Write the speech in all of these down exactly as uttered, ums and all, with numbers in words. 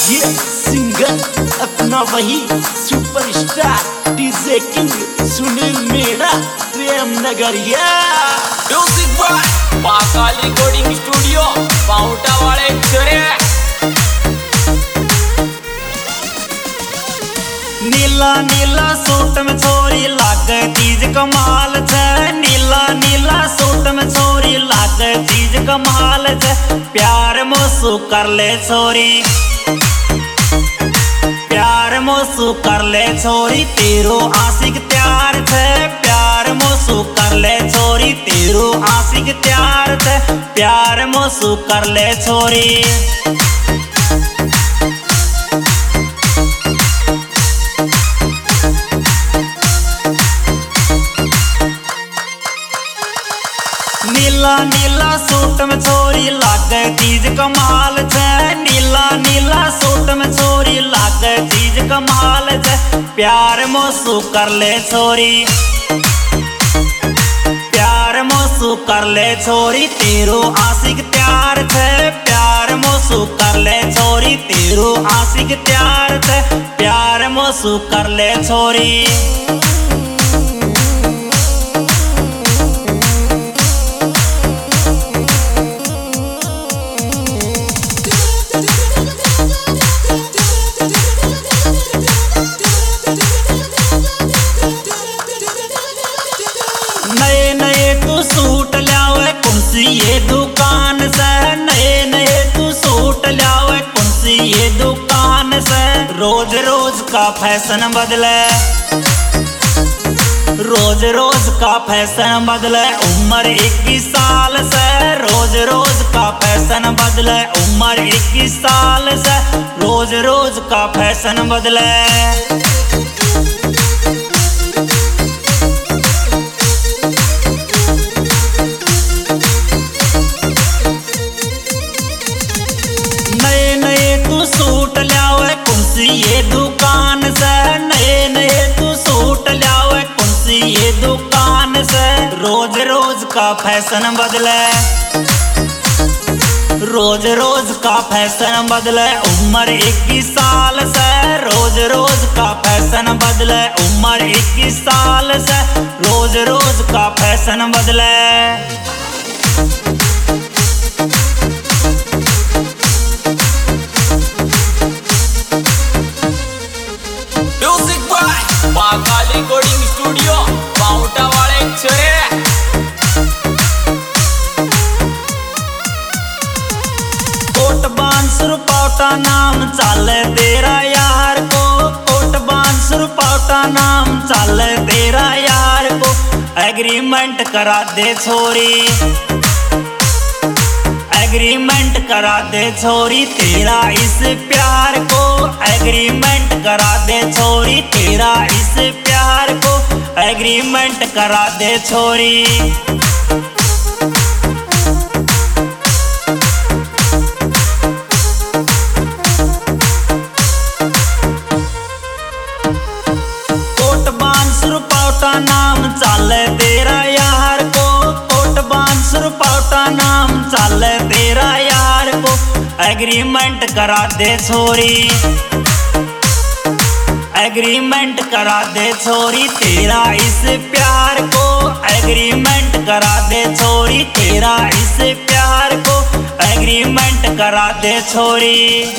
ये सिंगर अपना वही सुपरस्टार डीजे किंग सुनील मेरा प्रेम नगरिया। Music by Mahakal recording studio Pauta वाले चरे। नीला नीला सूट में छोरी लागे चीज कमाल छे, नीला नीला सूट में छोरी लागे चीज कमाल छे। प्यार मोसू कर ले छोरी, प्यार मोसू कर ले छोरी, तेरो आशिक तैयार छे। प्यार मोसू कर ले छोरी, तेरो आशिक तैयार छे। प्यार मोसू कर ले छोरी। नीला नीला सूट में छोरी लागे चीज कमाल छे, नीला नीला सूट में छोरी लागे चीज कमाल छे। प्यार मोसू कर ले छोरी, प्यार मोसू कर ले छोरी, तेरो आशिक तैयार छे। प्यार मोसू कर ले छोरी, तेरो आशिक तैयार छे। प्यार मोसू कर ले छोरी। नए नए तू सूट लावे कुंसी ये दुकान से, नए नए तू सूट लावे कुंसी ये दुकान से। रोज रोज का फैशन बदले, रोज रोज का फैशन बदले, उम्र इक्कीस साल से। रोज रोज का फैशन बदले, उम्र इक्कीस साल से। रोज रोज का फैशन बदले। नए नए तू सूट लावे कुंसी ये दुकान से, नए नए तू सूट लावे कुंसी ये दुकान से। रोज रोज का फैशन बदले, रोज रोज का फैशन बदले, उम्र इक्कीस साल से। रोज रोज का फैशन बदले, उम्र इक्कीस साल से। रोज रोज का फैशन बदले। Music by Mahakal recording studio Pauta वाले चरे। कोट बांसुर पाउटा नाम चले तेरा यार को, कोट बांसुर पाउटा नाम चले तेरा यार को। एग्रीमेंट करा दे छोरी, एग्रीमेंट करा दे छोरी, तेरा इस प्यार को। एग्रीमेंट करा दे छोरी, तेरा इस प्यार को। एग्रीमेंट करा दे छोरी। कोट बांसुर पाउटा नाम चले तेरा यार को, कोट बांसुर पाउटा नाम चले तेरा यार को। एग्रीमेंट करा दे छोरी, एग्रीमेंट करा दे छोरी, तेरा इस प्यार को। एग्रीमेंट करा दे छोरी, तेरा इस प्यार को। एग्रीमेंट करा दे छोरी।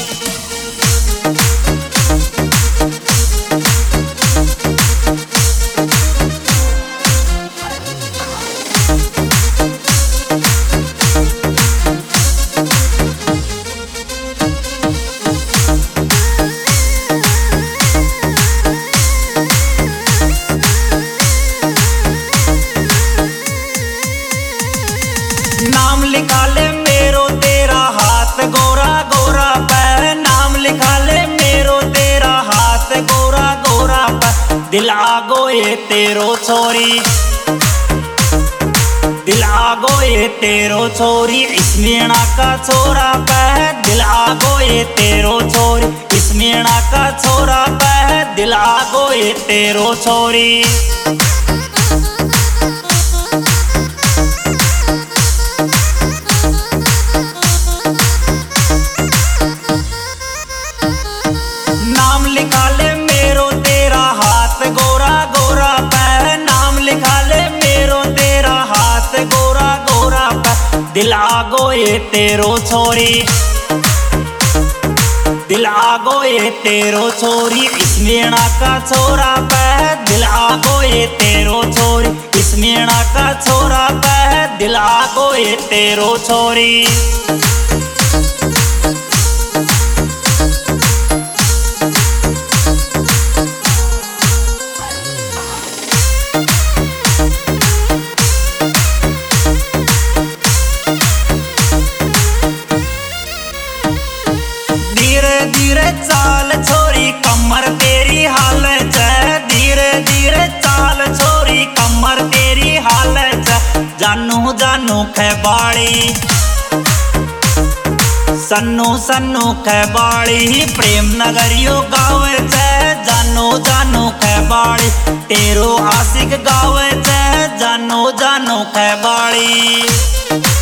नाम लिखा ले मेरो तेरा हाथ गोरा गोरा पे, नाम लिखा ले मेरो तेरा हाथ गोरा गोरा पे। दिल आगो ये तेरो छोरी, दिल आगो ये तेरो छोरी, इसमीना का छोरा पे। दिल आगो ये तेरो छोरी, इसमीना का छोरा पे। दिल आगो ये तेरो छोरी। ये तेरो छोरी, दिल आगो ये तेरो छोरी, इस मीणा का छोरा पे दिल आगो ये तेरो छोरी, इस मीणा का छोरा पे दिल आगो ये तेरो छोरी। धीरे चाल छोरी कमर तेरी हाल है, धीरे धीरे चाल छोरी कमर तेरी हाल है। जानू जानू खैबाड़ी सन्नू सन्नू खैबाड़ी प्रेम नगरियो गाँव है। जानू जानू खैबाड़ी तेरो आशिक गाँव है। जानू जानू खैबाड़ी।